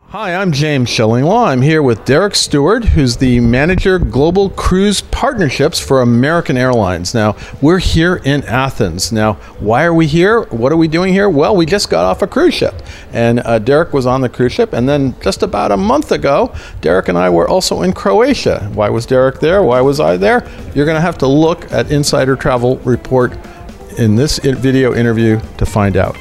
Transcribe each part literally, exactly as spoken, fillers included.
Hi, I'm James Shillinglaw. I'm here with Derek Stewart, who's the Manager Global Cruise Partnerships for American Airlines. Now, we're here in Athens. Now, why are we here? What are we doing here? Well, we just got off a cruise ship, and uh, Derek was on the cruise ship, and then just about a month ago, Derek and I were also in Croatia. Why was Derek there? Why was I there? You're going to have to look at Insider Travel Report in this video interview to find out.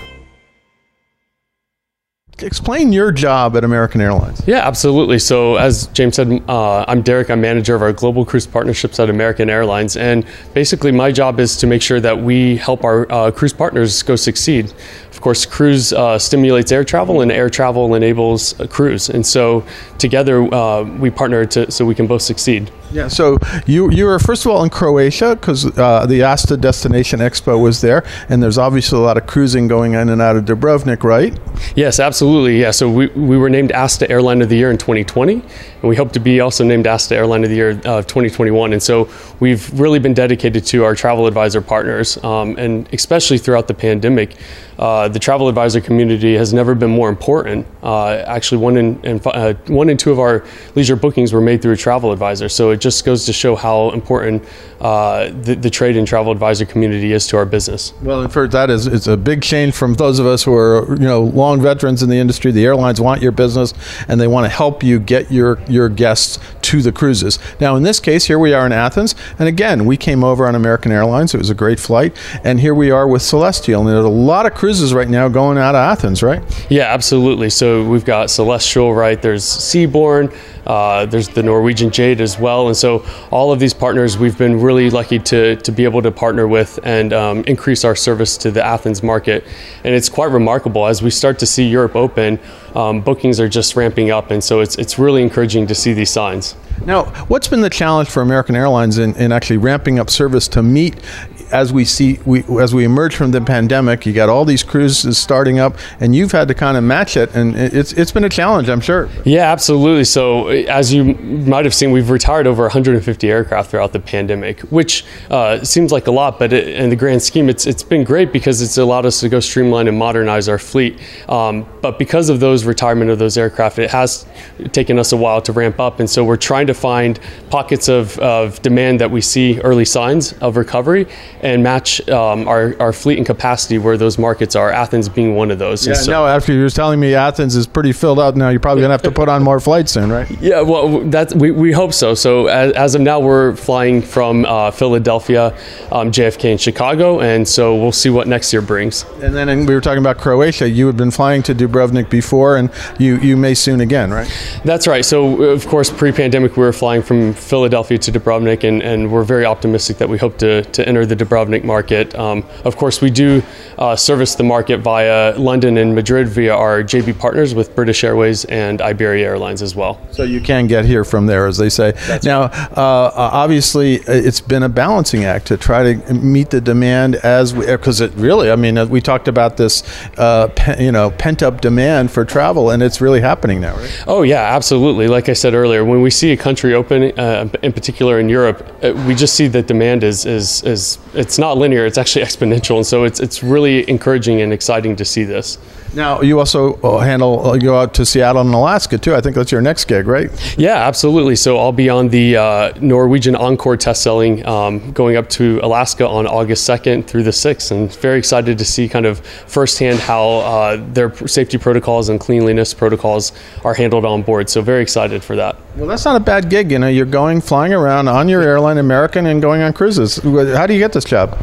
Explain your job at American Airlines. Yeah, absolutely. So as James said, uh, I'm Derek. I'm manager of our global cruise partnerships at American Airlines. And basically my job is to make sure that we help our uh, cruise partners go succeed. Of course, cruise uh, stimulates air travel and air travel enables a cruise. And so together uh, we partner to, so we can both succeed. Yeah, so you you were first of all in Croatia because uh, the ASTA Destination Expo was there, and there's obviously a lot of cruising going in and out of Dubrovnik, right? Yes, absolutely. Yeah, so we, we were named ASTA Airline of the Year in twenty twenty, and we hope to be also named ASTA Airline of the Year of uh, twenty twenty-one. And so we've really been dedicated to our travel advisor partners, um, and especially throughout the pandemic. Uh, the travel advisor community has never been more important. Uh, actually, one in, in uh, one in two of our leisure bookings were made through a travel advisor. So it just goes to show how important uh, the, the trade and travel advisor community is to our business. Well, and for that is it's a big change from those of us who are you know long veterans in the industry. The airlines want your business, and they want to help you get your your guests to the cruises. Now, in this case, here we are in Athens, and again, we came over on American Airlines. It was a great flight, and here we are with Celestial, and there's a lot of cruises right now going out of Athens, right? Yeah, absolutely. So we've got Celestial, right? There's Seabourn, uh, there's the Norwegian Jade as well, and so all of these partners we've been really lucky to to be able to partner with and um, increase our service to the Athens market. And it's quite remarkable as we start to see Europe open. Um, bookings are just ramping up, and so it's it's really encouraging to see these signs. Now, what's been the challenge for American Airlines in, in actually ramping up service to meet as we see we as we emerge from the pandemic? You got all these cruises starting up, and you've had to kind of match it, and it's it's been a challenge, I'm sure. Yeah, absolutely. So as you might have seen, we've retired over one hundred fifty aircraft throughout the pandemic, which uh, seems like a lot, but it, in the grand scheme, it's it's been great because it's allowed us to go streamline and modernize our fleet. Um, but because of those retirement of those aircraft, it has taken us a while to ramp up, and so we're trying to find pockets of, of demand that we see early signs of recovery and match um, our, our fleet and capacity where those markets are, Athens being one of those. Yeah, so, no, after you were telling me Athens is pretty filled out now, you're probably going to have to put on more flights soon, right? Yeah, well, that's, we, we hope so. So as, as of now, we're flying from uh, Philadelphia, um, J F K, and Chicago, and so we'll see what next year brings. And then and we were talking about Croatia. You had been flying to Dubrovnik before, and you, you may soon again, right? That's right. So, of course, pre-pandemic, we were flying from Philadelphia to Dubrovnik, and, and we're very optimistic that we hope to, to enter the Dubrovnik market. Um, of course, we do uh, service the market via London and Madrid via our J V partners with British Airways and Iberia Airlines as well. So you can get here from there, as they say. That's now, right. uh, obviously, it's been a balancing act to try to meet the demand as we, because it really, I mean, we talked about this, uh, pe- you know, pent-up demand for travel, and it's really happening now, right? Oh, yeah, absolutely. Like I said earlier, when we see a country open, uh, in particular in Europe, uh, we just see that demand is, is, is, it's not linear, it's actually exponential. And so it's, it's really encouraging and exciting to see this. Now, you also handle, you go out to Seattle and Alaska, too. I think that's your next gig, right? Yeah, absolutely. So I'll be on the uh, Norwegian Encore test selling um, going up to Alaska on August second through the sixth, and very excited to see kind of firsthand how uh, their safety protocols and cleanliness protocols are handled on board. So very excited for that. Well, that's not a bad gig. You know, you're going, flying around on your airline, American, and going on cruises. How do you get this job?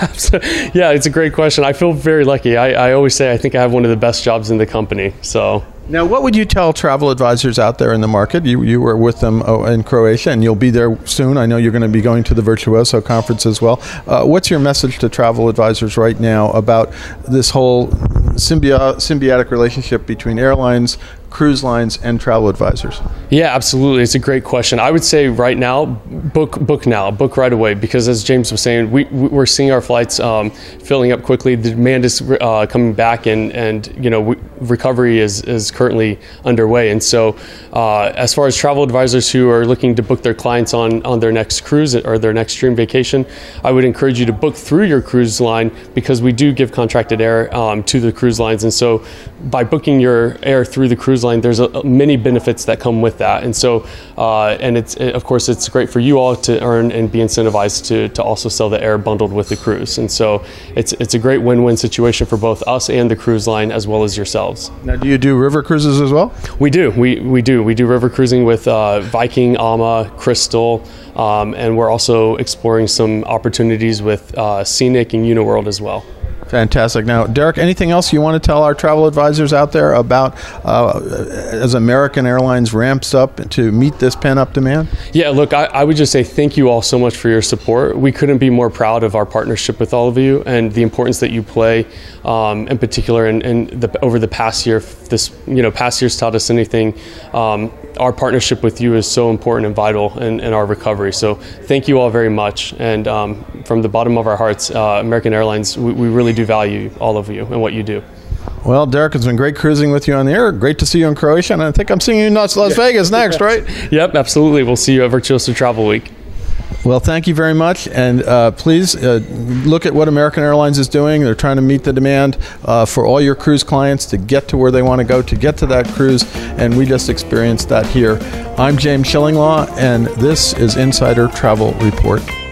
Yeah, it's a great question. I feel very lucky. I, I always say I think I have one of the best jobs in the company. So now, what would you tell travel advisors out there in the market? You you were with them in Croatia, and you'll be there soon. I know you're going to be going to the Virtuoso conference as well. Uh, what's your message to travel advisors right now about this whole symbio- symbiotic relationship between airlines, cruise lines, and travel advisors? Yeah, absolutely. It's a great question. I would say right now, book book now, book right away, because as James was saying, we, we're seeing our flights um, filling up quickly. The demand is uh, coming back, and, and you know, we, recovery is, is currently underway. And so uh, as far as travel advisors who are looking to book their clients on, on their next cruise or their next dream vacation, I would encourage you to book through your cruise line, because we do give contracted air um, to the cruise lines. And so by booking your air through the cruise line, there's a, many benefits that come with that. And so, uh, and it's, it, of course, it's great for you all to earn and be incentivized to, to also sell the air bundled with the cruise. And so it's, it's a great win-win situation for both us and the cruise line, as well as yourselves. Now, do you do river cruises as well? We do. We, we do. We do river cruising with uh, Viking, Ama, Crystal, um, and we're also exploring some opportunities with uh, Scenic and Uniworld as well. Fantastic. Now, Derek, anything else you want to tell our travel advisors out there about uh, as American Airlines ramps up to meet this pent-up demand? Yeah, look, I, I would just say thank you all so much for your support. We couldn't be more proud of our partnership with all of you and the importance that you play, um, in particular, and in, in the, over the past year. This, you know, past year's taught us anything. Um, our partnership with you is so important and vital in, in our recovery. So thank you all very much. And um, from the bottom of our hearts, uh, American Airlines, we, we really do value all of you and what you do. Well, Derek, it's been great cruising with you on the air. Great to see you in Croatia. And I think I'm seeing you in Las yeah. Vegas next, right? Yep, absolutely. We'll see you at Virtuoso Travel Week. Well, thank you very much. And uh, please uh, look at what American Airlines is doing. They're trying to meet the demand uh, for all your cruise clients to get to where they want to go, to get to that cruise. And we just experienced that here. I'm James Shillinglaw, and this is Insider Travel Report.